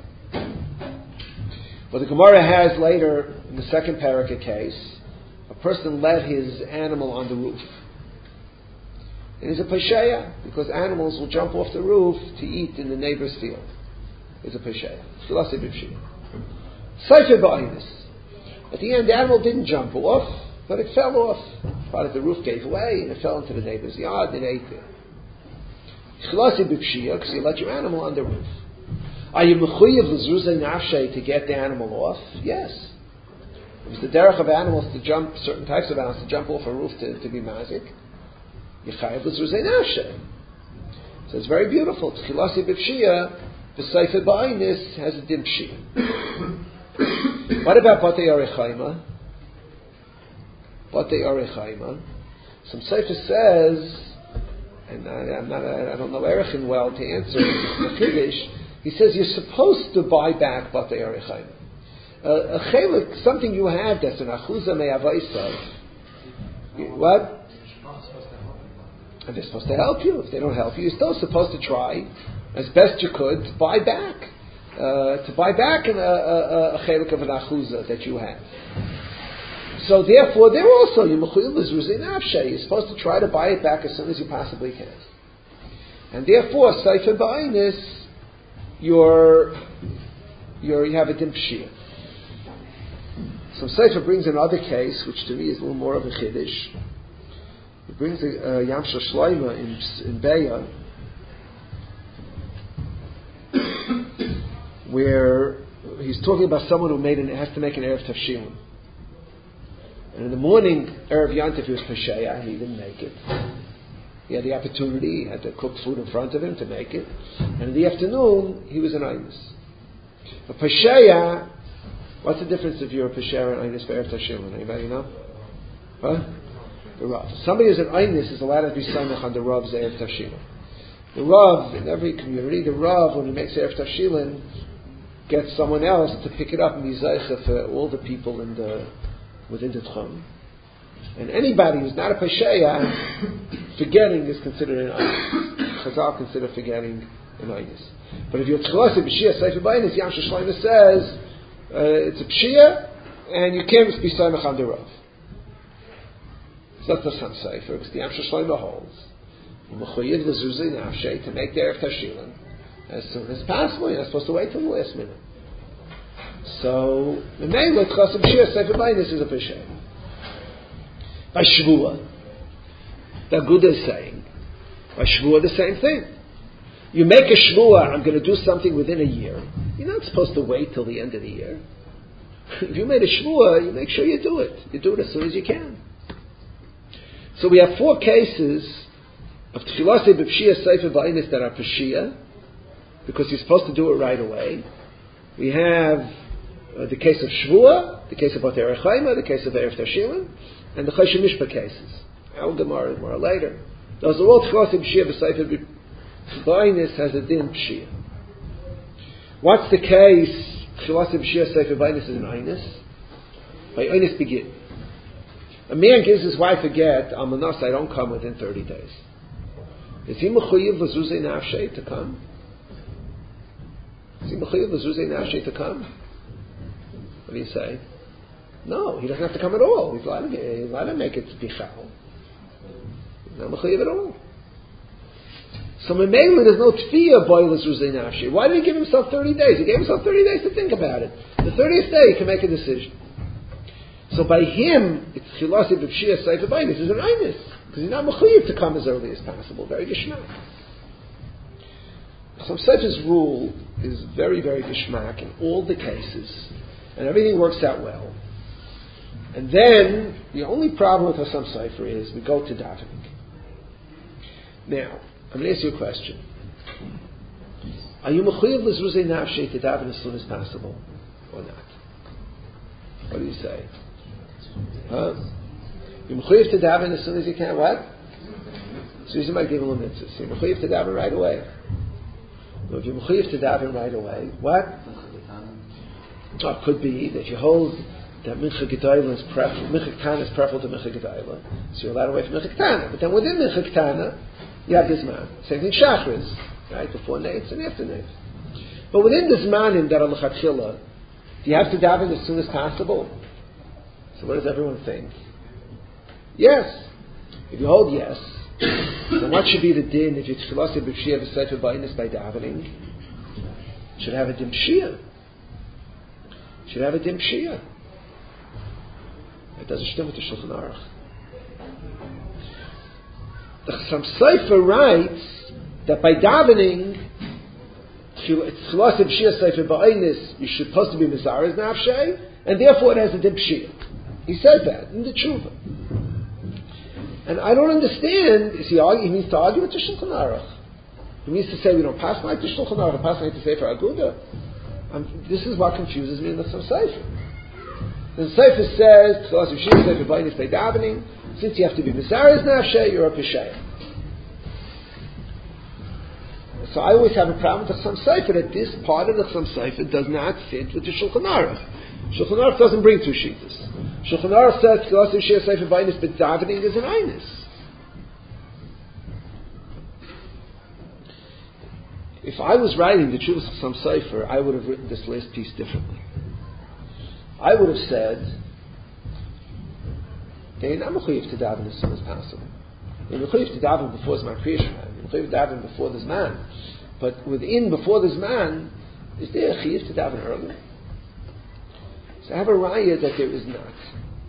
A: But the Gemara has later in the second paraka case, a person let his animal on the roof. It is a pesheya because animals will jump off the roof to eat in the neighbor's field. It's a pesheya. Tchilas b'pshiyah. Sefer b'aynis. At the end, the animal didn't jump off, but it fell off. Part of the roof gave away, and it fell into the neighbor's yard, and it ate there. Tchilas b'pshiyah, because you let your animal on the roof. Are you mechuyev l'zruzei nafshay to get the animal off? Yes. If it's the derech of animals to jump, certain types of animals to jump off a roof to, to be mazik, you chayev l'zruzei nafshay. So it's very beautiful. Tchilas b'pshiyah, the sefer b'aynis has a dim pshiyah. What about Batei Arechaima? Batei Arechaima. Some sefer says, and I, I'm not, I, I don't know Erechin well to answer the Kiddush. He says you're supposed to buy back Batei Arechaima. Uh, a chelik, something you have that's an achuza me'avaisav. What? And they're supposed to help you. If they don't help you, you're still supposed to try as best you could to buy back. Uh, to buy back an, a, a, a chelik of an achuza that you have. So therefore, there also, you're supposed to try to buy it back as soon as you possibly can. And therefore, sefer b'aynis, you're, you're, you have a dim pshiyah. So sefer brings another case, which to me is a little more of a chiddush. He brings a uh, Yamshel Shloima in, in Beya, where he's talking about someone who made an, has to make an Erev Tavshilin. And in the morning, Erev Yantif, he was Pesheya, he didn't make it. He had the opportunity, he had to cook food in front of him to make it. And in the afternoon, he was an Einus. A Pesheya, what's the difference if you're a Pesheya and Einus for Erev Tavshilin? Anybody know? Huh? The Rav. Somebody who's an Einus is allowed to be Samech on the Rav's Erev Tavshilin. The Rav, in every community, the Rav, when he makes Erev Tavshilin, gets someone else to pick it up and be Zeicha for all the people in the within the Tchum. And anybody who's not a Pesheya, forgetting is considered an Aynis. Chazal consider forgetting in Einis. But if you're Tchilasi B'Shia Sefer B'Einis, Yam Shlomo says uh, it's a Pshia, and you can't be Soymach on the Rav. So that's the Sam Sefer, because the Yam Shlomo holds Mechuyev L'Zuzei Nafshei to make the Erev Tashilin as soon as possible. You're not supposed to wait till the last minute. So, the main way Tchilasi B'Shia Sefer B'Einis is a Pshia. By Shvuah, the Aguda is saying, by Shvuah the same thing. You make a Shvuah, I'm going to do something within a year. You're not supposed to wait till the end of the year. If you made a Shvuah, you make sure you do it. You do it as soon as you can. So we have four cases of Tchilasi B'Pshia Sefer B'Einis that are Pshia, because you're supposed to do it right away. We have uh, the case of Shvuah, the case of Bot Erech Chaima, the case of Erev Tashilin, and the Choshen Mishpah cases. Al Gemara, more later. Those are all Tchilasi B'Shia Sefer B'Einis has a din Pshia. What's the case? Tchilasi B'Shia Sefer B'Einis is an Einis. By Einis begin. A man gives his wife a get, Almanos, I don't come within thirty days. Is he Mechuyev L'Zuzei Nafshei to come? Is he Mechuyev L'Zuzei Nafshei to come? What do you say? No, he doesn't have to come at all. He's allowed to, he's allowed to make it Bichal. He's not Mechuyev at all. So Memela, there's no Tfiyah Boy L'Zuzei Nafshei. Why did he give himself thirty days? He gave himself thirty days to think about it. The thirtieth day he can make a decision. So by him, it's Tchilasi B'Pshia Sefer B'Einis is an Einis, because he's not Mechuyev to come as early as possible. Very Gishmak. So Sefer's rule is very, very Gishmak in all the cases, and everything works out well. And then, the only problem with Hassam Sefer is we go to davening. Now, I'm going to ask you a question. Are you Mechuyev L'Zuzei Nafshei to daven as soon as possible, or not? What do you say? Huh? You're mechuyev to daven as soon as you can. What? So you might give him a mitzvah. So you're mechuyev to daven right away. No, if you're mechuyev to daven right away, what? Oh, it could be that you hold that mincha gedayla is preferable. Mincha ketana is preferable to mincha gedayla, so you're allowed away from mincha ketana. But then within mincha ketana, you have this man. Same thing shachris, right? Before nates and after nates. But within this man in that al-lechatchila, do you have to daven as soon as possible? So what does everyone think? Yes. If you hold yes, then what should be the din if you're Tchilasi B'Pshia V'Sefer B'Einis by davening? Should have a din Pshia. Should have a din Pshia. It doesn't stem with the Shulchan Aruch. The Chassam Sofer writes that by davening, Tchilasi B'Shia Sefer B'Einis, you're supposed to be Mizares Nafshei, and therefore it has a din Pshia. He said that in the Tshuva. And I don't understand, is he, argue, he means to argue with the Shulchan Aruch. He means to say we don't pass like the Shulchan Aruch, pass like the Sefer Aguda. Um, this is what confuses me in the Sefer. The Sefer says, Tchilasi B'Shia Sefer B'Einis by davening, since you have to be Mizares Nafshei, you're a Peshaya. So I always have a problem with the Chassam Sofer that this part of the Chassam Sofer does not fit with the Shulchan Aruch. Shulchan Aruch doesn't bring two shittas. Shulchan Aruch says Tchilasi B'Shia Sefer B'Einis, but davening is an Einis. If I was writing the Tshuvas Chassam Sofer, I would have written this last piece differently. I would have said, "They're not mechuyev to daven as soon as possible. They're mechuyev to daven before Zman Kriya Shema. They're mechuyev to daven before this man. But within before this man, is there a chiyuv to daven early?" So I have a raya that there is not.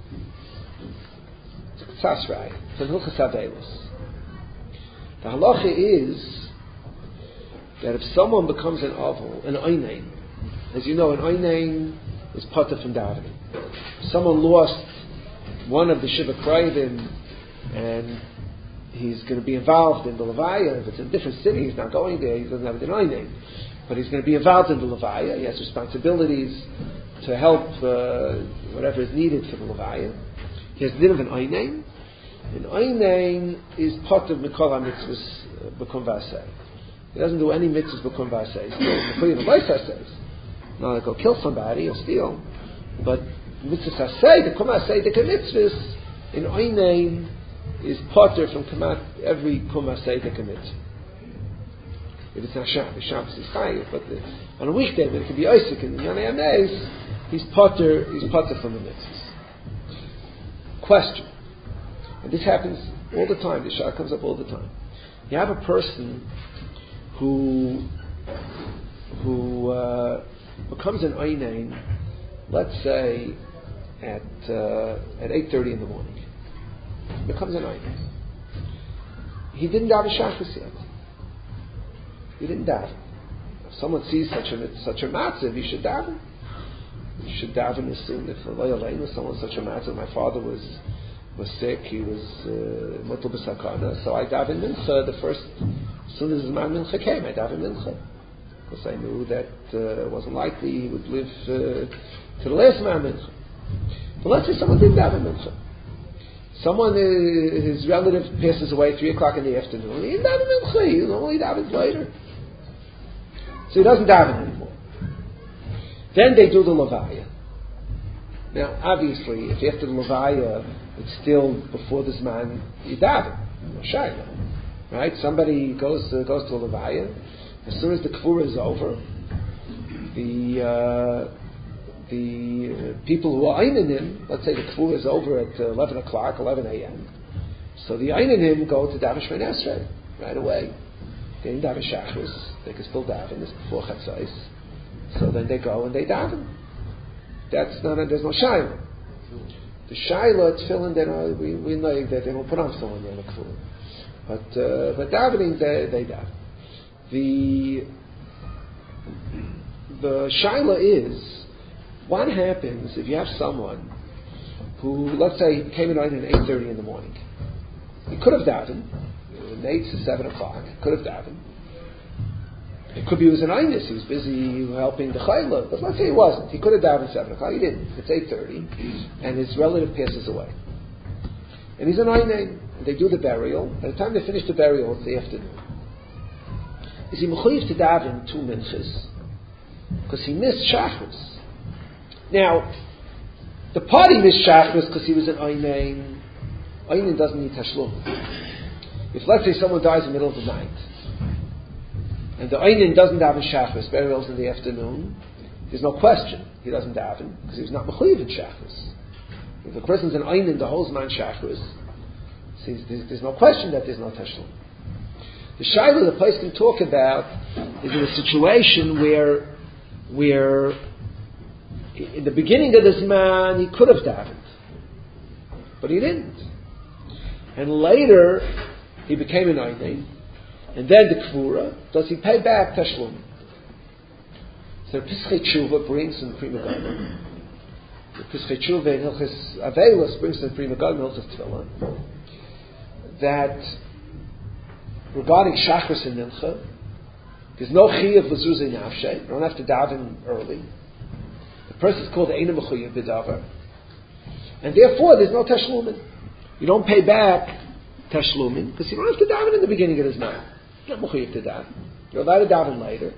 A: It's a ktsas raya. It's an hilchas avelos. The halacha is that if someone becomes an avol, an oinain, as you know, an oinain is potter from davening. If someone lost one of the shiva krayvim and he's going to be involved in the levaya. If it's in a different city, he's not going there. He doesn't have an oinain, but he's going to be involved in the levaya. He has responsibilities to help uh, whatever is needed for the levaya. He has a din of an oinain. An oinain is part of mikol ha-mitzvahs b'kum v'aseh. He doesn't do any mitzvahs b'kum v'aseh. He's still mechuyev v'aseh. Not like go kill somebody or steal, but mitzvahs aseh, the kum aseh, the mitzvahs in oinain is potter from kamat every kum aseh the mitzvah. If it's not Shabbos, Shabbos is chayiv. But the, on a weekday, but it could be Isaac and Yanei Ameis, he's potter, he's potter from the mitzvahs. Question. And this happens all the time. This shah comes up all the time. You have a person who who uh, becomes an Einain, let's say at uh, at eight thirty in the morning. Becomes an Einain. He didn't daven Shachris yet. He didn't daven. If someone sees such a such a matzav, he should daven. You should daven as soon. If if someone such a matter, my father was was sick, he was mutal uh, b'sakana, so I davened mincha the first, as soon as his man mincha came, I davened mincha. Because I knew that uh, it wasn't likely he would live uh, to the last man mincha. But let's say someone didn't daven mincha. Someone, uh, his relative passes away three o'clock in the afternoon, he didn't daven mincha, he only davens later. So he doesn't daven anymore. Then they do the Levaya. Now, obviously, if after the Levaya, it's still before this man, you daven. No shayla. Right? Somebody goes to, goes to a Levaya. As soon as the Kfura is over, the uh, the uh, people who are Einanim, let's say the Kfura is over at uh, eleven o'clock, eleven a.m. So the Einanim go to daven Shemini Esrei right away. They didn't daven Shachris. They can still daven. It's before Chatzos. So then they go and they daven. That's not a, there's no shayla. The shayla tefillin, they don't, we, we know that they don't put on someone in the kfur. But uh, but davening they they daven. The the shayla is what happens if you have someone who, let's say, came in at eight thirty in the morning. He could have davened from eight to seven o'clock. Could have davened. It could be he was an Einus, he was busy helping the Chayla, but let's say he wasn't. He could have davened seven o'clock, he didn't. It's eight thirty, and his relative passes away. And he's an Einain. They do the burial. By the time they finish the burial, it's the afternoon. Is he mechuyev to daven two minchas? Because he missed Shachris. Now, the party missed Shachris because he was an Einain. Einain doesn't need Tashlum. If, let's say, someone dies in the middle of the night, and the Einain doesn't daven Shachris, burial's in the afternoon, there's no question he doesn't daven because he's not mechuyev in Shachris. If a person's an Einain, the whole man Shachris, there's, there's no question that there's no Tashlum. The Shaila the place can talk about is in a situation where, where in the beginning of this man he could have davened, but he didn't. And later he became an Einain. And then the Kfura, does he pay back Tashlum? So Pischei Tshuva brings in Prima Gadol. The Pischei Tshuva in Hilchos Avelos brings in Prima Gadol in Hilchos Tefillah that regarding Shachris and Mincha, there's no Chiyuv L'Zuzei Nafshei. You don't have to daven early. The person is called Eina Mechuyev B'Davar. And therefore there's no Tashlumin. You don't pay back Tashlumin because you don't have to daven in the beginning of his night. You're not mechuyev to daven. You're allowed to daven later.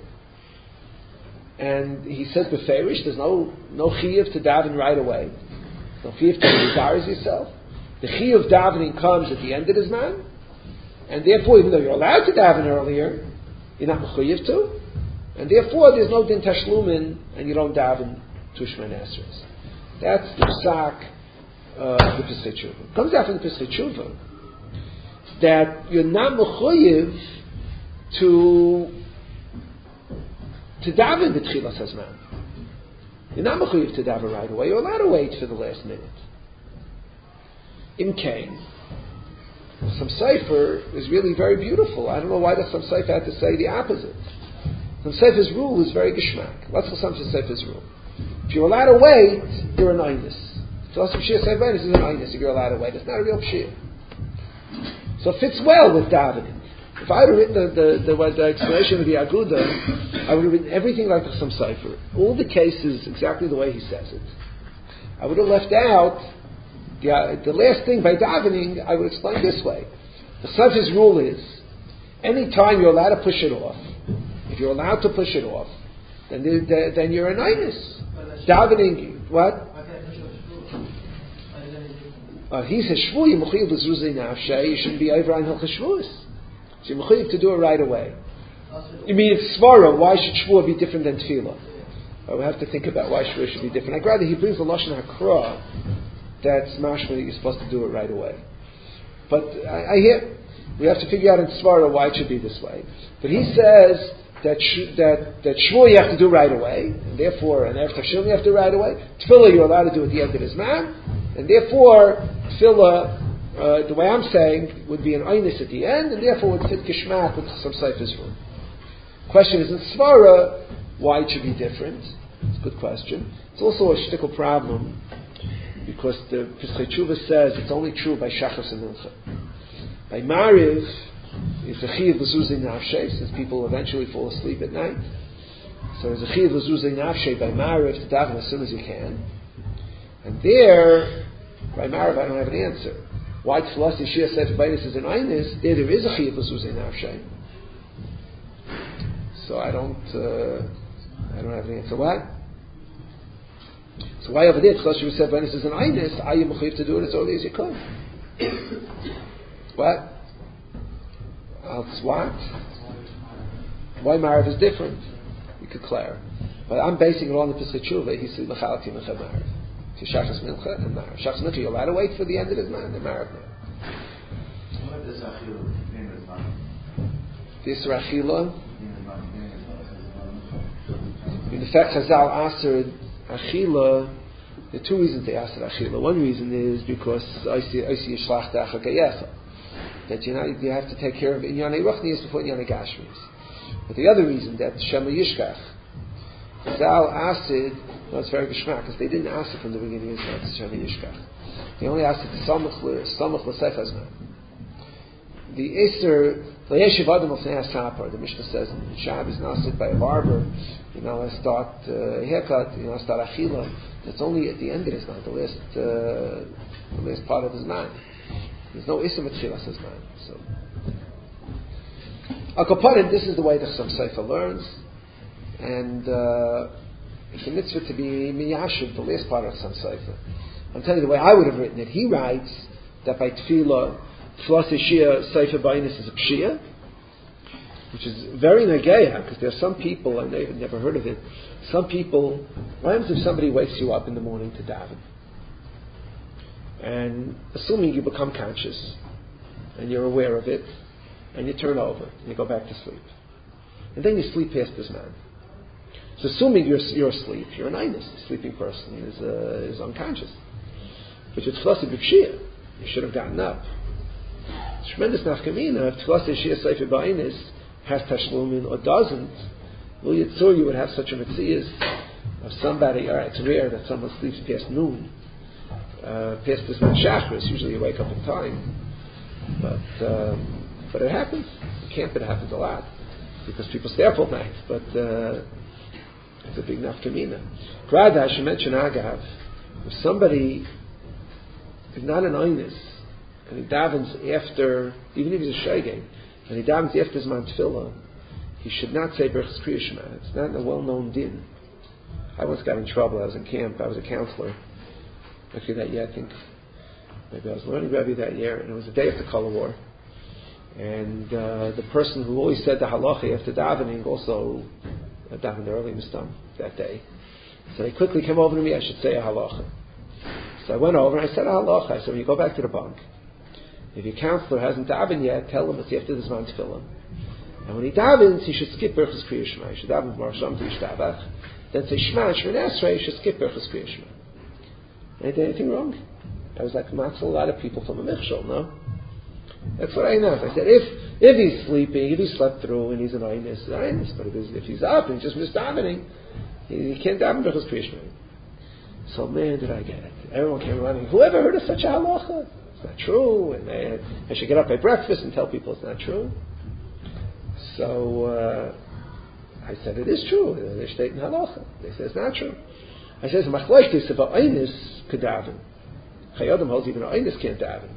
A: And he says beferish, there's no no chiyuv to daven right away. No chiyuv to desires yourself. The chiyuv davening comes at the end of his man, and therefore, even though you're allowed to daven earlier, you're not mechuyev to, and therefore there's no din tashlumin, and you don't daven to Shemini Esrei. That's the psak of the Pischei Tshuva. It comes out from the Pischei Tshuva that you're not mechuyev to to daven the Tchilas Hazman. You're not mechuyev to daven right away. You're allowed to wait for the last minute. In Cain, some Sefer is really very beautiful. I don't know why the some Sefer had to say the opposite. Some Sefer's rule is very geschmack. What's the some Sefer's rule? If you're allowed to wait, you're an Einus. So some Shir Sefer is an Einus if you're allowed to wait. It's not a real Shir. So it fits well with davening. If I had written the, the, the, the explanation of the Aguda, I would have written everything like the Some Sefer. All the cases exactly the way he says it. I would have left out the, uh, the last thing by davening. I would explain this way. The Sefer's rule is, any time you're allowed to push it off, if you're allowed to push it off, then the, then you're an Einus. Davening, what? Uh, he says, Shvu, you mechuyev l'zuzei nafshei, you shouldn't be over on Hilchos Shvuos. So you're mechuyev to do it right away. You mean it's svara? Why should shvuah be different than tefillah? Uh, we have to think about why shvuah should be different. I'd rather he brings the lashon hakra that's mashma that you're supposed to do it right away. But I, I hear we have to figure out in svara why it should be this way. But he says that sh- that that shvuah you have to do right away, and therefore and after tefillah you have to do right away. Tefillah you're allowed to do at the end of his man, and therefore tefillah. Uh, the way I'm saying would be an aynis at the end, and therefore would fit kishmak with some seifers room. Question is in svara why it should be different. It's a good question. It's also a shtickle problem because the Pesach Tshuva says it's only true by shachas and mincha. By mariv, it's a chiyuv l'zuzei nafshei, since people eventually fall asleep at night. So there's a chiyuv l'zuzei nafshei by mariv to daven as soon as you can. And there, by mariv, I don't have an answer. Why tefillas yeshia sefer b'aynis is an aynis? There, there is a chiyuv l'zuzei nafshei. So I don't, uh, I don't have an answer. What? So why over there tefillas yeshia sefer b'aynis is an aynis? Are you mechuyev to do it as early as you could? What? Else what? Why Marav is different? You could clear. But I'm basing it on the Pesach Tshuva. He said Mechalati Mecha Marav. To Shachas Mincha and Marav. Shachas Mincha, you're allowed to wait for the end of his man, the Marav.
D: What is Achila?
A: This Rachila. In effect, Chazal answered Achila. There are two reasons they answered Achila. One reason is because I see I see Yishlach Dacha Gayecha. That you know you have to take care of Inyanei Ruchnius before Inyanei Gashmius. But the other reason that Shema Yishkach, Chazal asked, no, it's very geschmack because they didn't ask it from the beginning. It's not Shema Yishkach. They only asked it to Samach Samach L'Sefazman. The Eser L'Yeshiv Adam L'Fnei HaSapar. The Mishnah says in Shabbos Nasid by a barber, you know, I start uh, haircut, you know, I start Achila. That's only at the end of his man, the last uh, the last part of his man. There's no Isam at Chilas as man. So, Akapanim, this is the way the Chassam Sofer learns, and uh, it's a mitzvah to be miyashiv, the last part of Chassam Sofer. I'm telling you the way I would have written it. He writes that by Tefillah, Tefillas Yeshia Sofer B'Aynis is a Pshia, which is very negeya, because there are some people, and they've never heard of it, some people, what happens if somebody wakes you up in the morning to daven? And assuming you become conscious and you're aware of it, and you turn over and you go back to sleep, and then you sleep past this man. So assuming you're you're asleep, you're an einus. The sleeping person is uh, is unconscious. But you're tefillas b'pshia. You should have gotten up. It's tremendous nafkamina. If tefillas yeshia sefer b'einus has tashlumin or doesn't, well, yitzur you would have such a metzias of somebody. All right, it's rare that someone sleeps past noon. Uh, past this man shachris, usually you wake up in time, but uh, but it happens. In camp it happens a lot because people stay up all night. But uh, it's a big nafkamina. Grada, I should mention agav. If somebody is not an einus and he davens after, even if he's a shegeg, and he davens after his man tefillah, he should not say berachas kriya shema. It's not a well-known din. I once got in trouble. I was in camp. I was a counselor. Actually, that year, I think, maybe I was learning Rebbe that year, and it was the day after Kol War. And uh, the person who always said the halacha after davening also uh, davened early mistam that day. So he quickly came over to me, I should say a halacha. So I went over and I said a halacha. I said, when you go back to the bunk, if your counselor hasn't davened yet, tell him it's after this man tefillah. And when he davens, he should skip berachas kriya shema. He should daven marsham to yishtabach. Then say shema, shema esrei, he should skip berachas kriya shema. Ain't there anything wrong? I was like, matzah a lot of people from a michshol, no? That's what I know. I said, if if he's sleeping, if he slept through and he's an einus, an einus. But if he's, if he's up and he just missed davening, he, he can't daven berachas kriya shema. So man, did I get it. Everyone came running. Whoever heard of such a halacha? It's not true. And they, I should get up at breakfast and tell people it's not true. So uh, I said, it is true. They state in halacha. They say it's not true. I said, machlokes about einus could daven. Chayodim holds even an einus can't daven.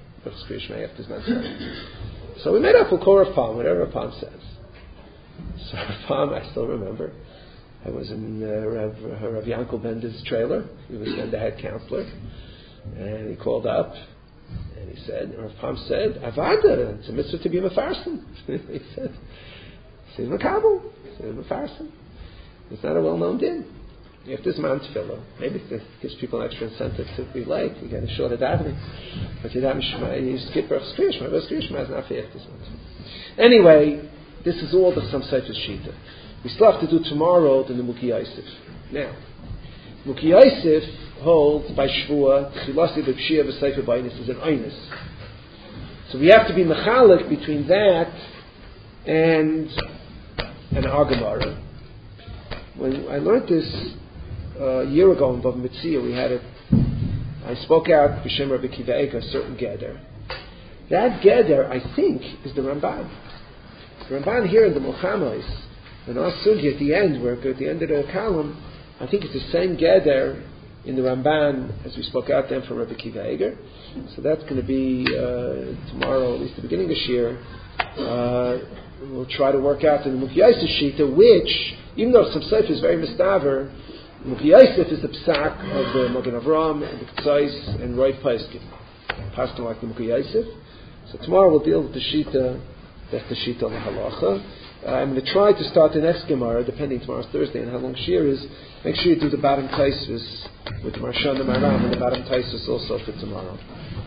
A: So we made up a core of Palm, whatever Palm says. So Palm, I still remember. I was in uh, Rav, Rav Yankel Bender's trailer. He was then the head counselor. And he called up and he said, Rav Palm said, Avada, it's a mitzvah to be a mefarsim. He said. Say Makabel, say Mafarsim. It's not a well-known din. If this man tefillah, maybe it gives people an extra incentive to be late. You get a shorter davening, but you daven you skip Baruch Skriya, Baruch Skriya is not fair this month. Anyway, this is all the some Sefer Shita. We still have to do tomorrow the Muki Yosef. Now, Muki Yosef holds by Shvua Chilasi B'Pshia B'Sefer B'Inus is an Einus. So we have to be mechalik between that and an Agamara. When I learned this uh, a year ago in Bava Metzia, we had it. I spoke out B'Shem Rabbi Kiva Eger, a certain Geder. That Geder, I think, is the Ramban. The Ramban here in the Mulchamos, in our sugi at the end, where at the end of the column, I think it's the same Geder in the Ramban as we spoke out then from Rabbi Kiva Eger. So that's going to be uh, tomorrow, at least the beginning of Shir. Uh, we'll try to work out in the Muki Yosef Shita, which, even though some Sefer is very mistaver, Muki Yosef is the psak of the Magen Avram and the Ketzais and Roy Paiskin. Paiskin like the Muki Yosef. So tomorrow we'll deal with the Shita, that's the Shita of the Halacha. Uh, I'm going to try to start the next Gemara, depending tomorrow's Thursday and how long Shir is. Make sure you do the bottom Taisvis with the Marshan and Maram and the bottom Taisvis also for tomorrow.